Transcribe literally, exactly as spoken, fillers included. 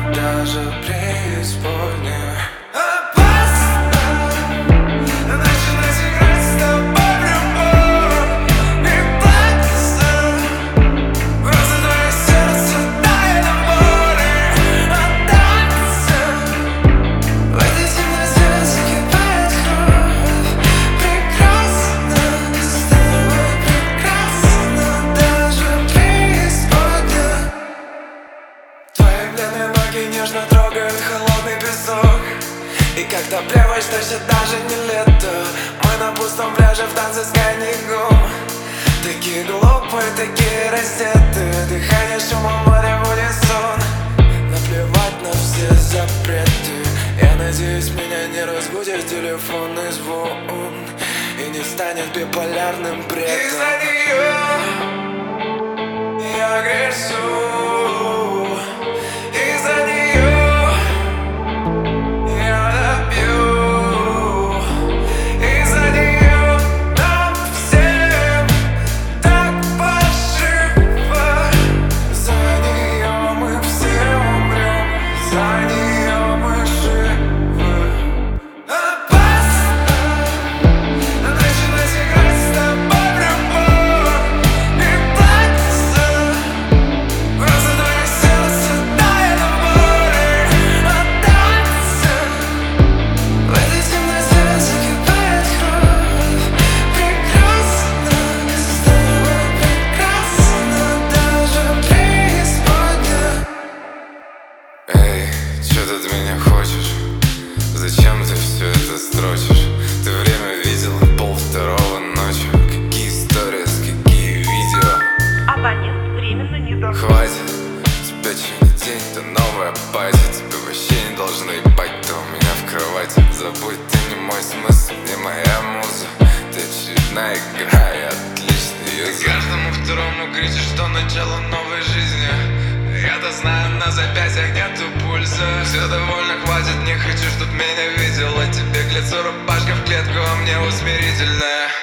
даже преисподняя. Нежно трогает холодный песок. И когда плеваешь, значит даже не лето. Мы на пустом пляже в танце с коньяком. Такие глупые, такие раздетые. Дыхание шумом моря в унисон. Наплевать на все запреты. Я надеюсь, меня не разбудит телефонный звон и не станет биполярным бредом. Из-за нее я грешу. Чё ты от меня хочешь? Зачем ты все это строчишь? Ты время видела пол второго ночью. Какие сторис, какие видео? Абонент временно не доступен. Хватит, тебя че не день, то новая пати. Тебе вообще не должны ебать, то у меня в кровати. Забудь, ты не мой смысл, не моя муза. Ты очередная игра, я отличный юзер. Каждому второму кричишь, что начало новой жизни. Я-то знаю, на запястьях нету пульса. Все довольно, хватит, не хочу, чтоб меня видела. Тебе к лицу рубашка в клетку, а мне усмирительная.